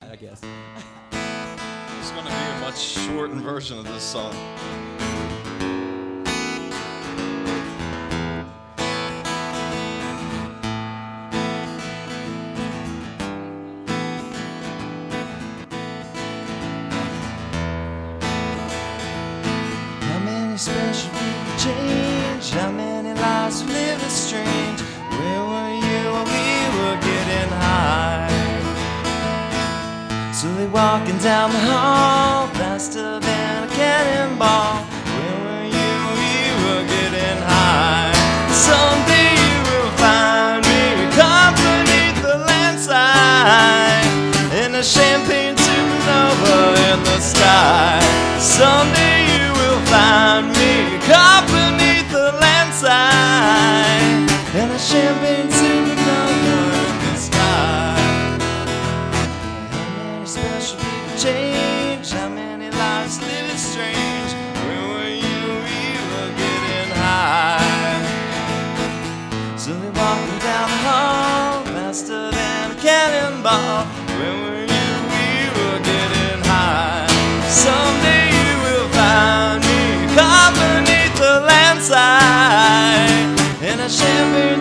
I guess. It's going to be a much shortened version of this song. How many special people change? How many lives live as strange? Where were you when we were getting high? Slowly walking down the hall, faster than a cannonball. Where were you when we were getting high? Someday you will find me caught beneath the landslide in a champagne supernova in the sky. Someday you will find me caught beneath the landslide in a champagne supernova in the sky. How many special people change? How many lives live strange? Where were you? We were getting high. Slowly walking down the hall, faster than a cannonball. Where were you? We were getting high. Someday you will find me caught beneath the landslide in a champagne